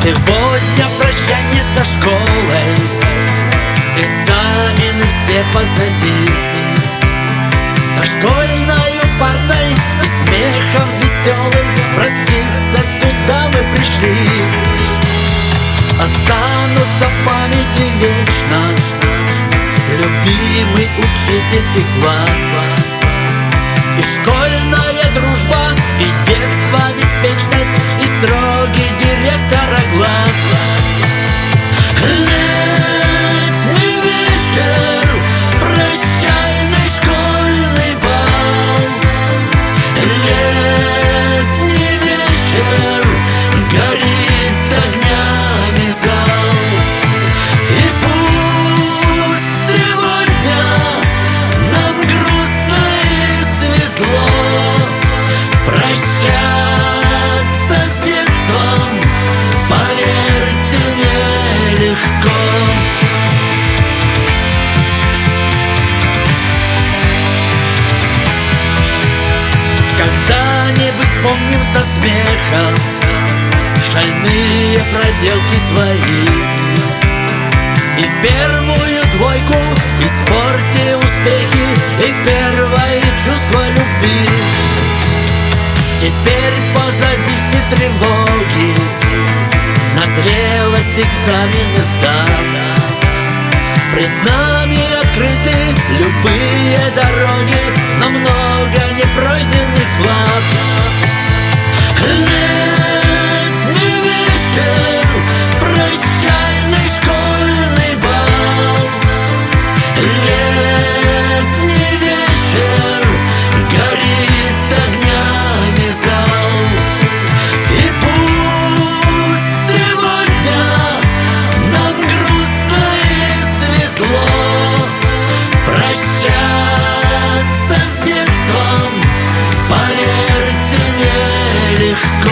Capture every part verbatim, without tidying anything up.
Сегодня прощание со школой, экзамены все позади. За школьной партой и смехом веселым проститься сюда мы пришли. Останутся в памяти вечно любимый учитель и класс, и школьная дружба, и детство, беспечность, и строгий директора глаз. Летний вечер, прощальный школьный бал. Летний вечер, горит огнями зал. И пусть сегодня нам грустно и светло прощаться с детством, поверьте, нелегко. Когда-нибудь вспомним со смехом шальные проделки свои, и первую двойку, и в спорте успехи, и первое чувство любви. Теперь позади все тревоги, на зрелость экзамены сдав. Пред нами открыты любые дороги, но много непройденных глав. Летний вечер, прощальный школьный бал. Летний вечер, горит огнями зал. И пусть сегодня нам грустно и светло прощаться с детством, поверьте, нелегко.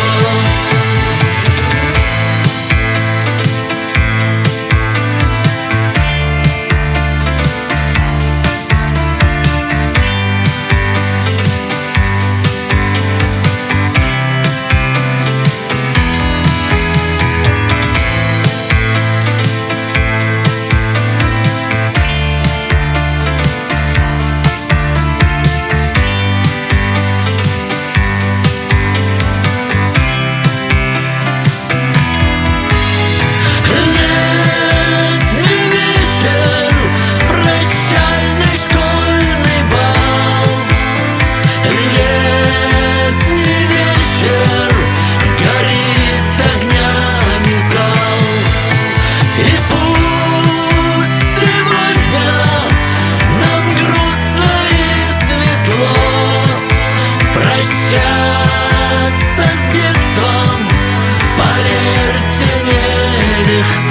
Прощаться с детством, поверьте, нелегко.